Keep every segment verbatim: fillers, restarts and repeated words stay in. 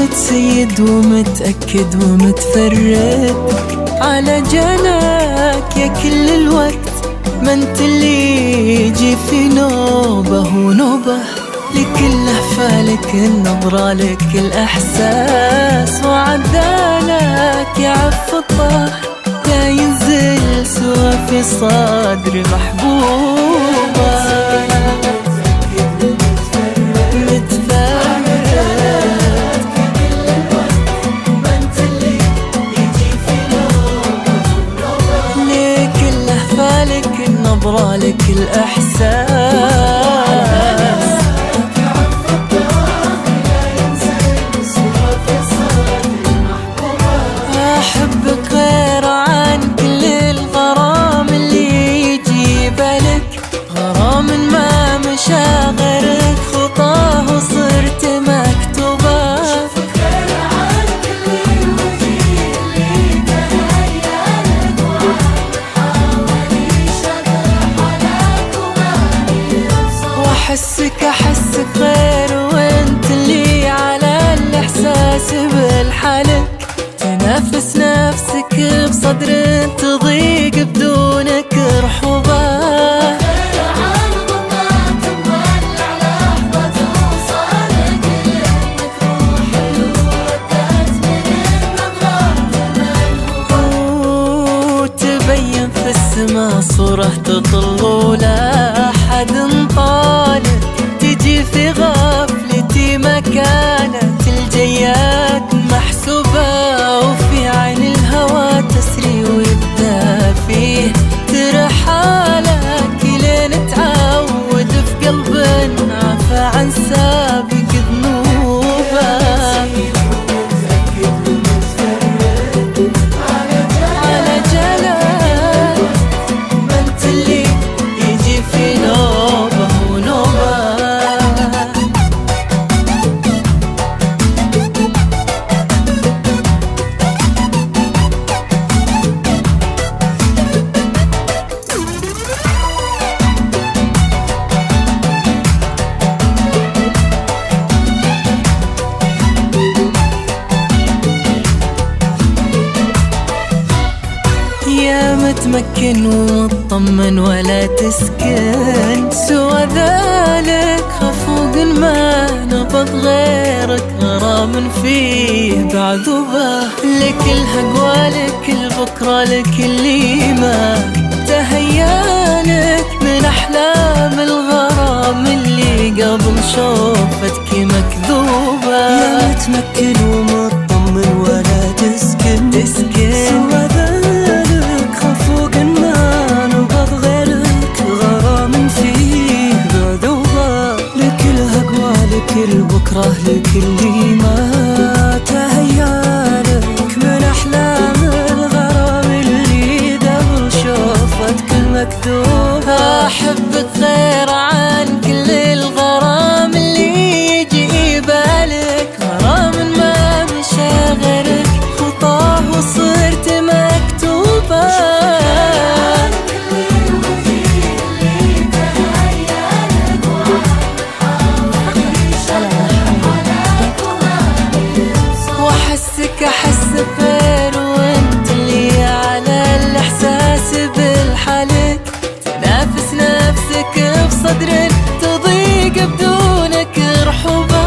متسيد ومتأكد ومتفرد على جناك يا كل الوقت، ما انت اللي يجي في نوبة ونوبة، لكل لهفة لك النظرة لك الإحساس، وعدالك يعف الطه لا ينزل سوى في صدر محبوبة. نظرة لك الإحساس، أحبك غير عن كل الغرام اللي يجي بالك، غرام ما مشى غيرك خطاه وصرت مكتوبة. أحسك أحسك غير وانت اللي على الإحساس بالحالك، تنافس نفسك بصدر تضيق بدونك رحوبة. وتبين في السما صورة تطل ولا أحد طالب، تجي في غفلتي مكانت الجيات محسوبة، وفي عين الهوى تسري ويبدأ فيه ترحالك لين تعود في قلب عفى عن سابق ذنوبه. على جلال ما انت اللي يجي في نوبة ونوبة. يا متمكن ومطمن ولا تسكن سوى ذلك، خفوق ما نبض غيرك غرام فيه بعذوبة، لك الهقوى لك البكرة لك اللي ما تهيالك من أحلام الغرام اللي قبل شوفتك مكذوبة. يا متمكن ومطمن ولا تسكن تسكن سوى ذلك، خفوق ما نبض غيرك غرام فيه بعذوبة، لك الهقوى لك البكرة لك اللي ما تهيالك من أحلام الغرام اللي قبل شوفتك مكذوبة. أحبك غير عن كل الغرام اللي يجي بالك، غرام ما مشى غيرك خطاه وصرت مكتوبة. وأحسك أحسك غير وانت اللي على الإحساس بالحالك، تنافس نفسك بصدر تضيق بدونك رحوبة.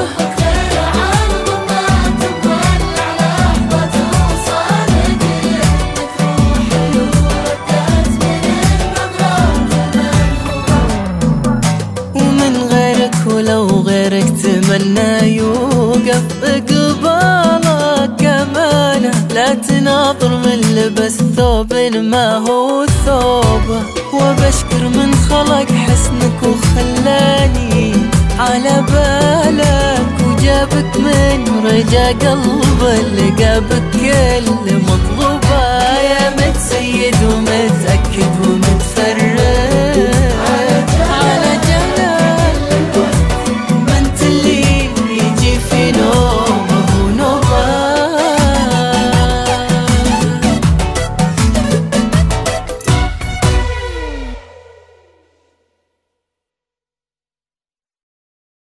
ومن غيرك ولو غيرك تمنى يوقف قبالك أمانة، لا تناظر من لبس ثوب ما هو ثوبه، وبشكر من خلق حسنك وخلاني على بالك، وجابك من رجا قلب اللي قابك كل مطلوب.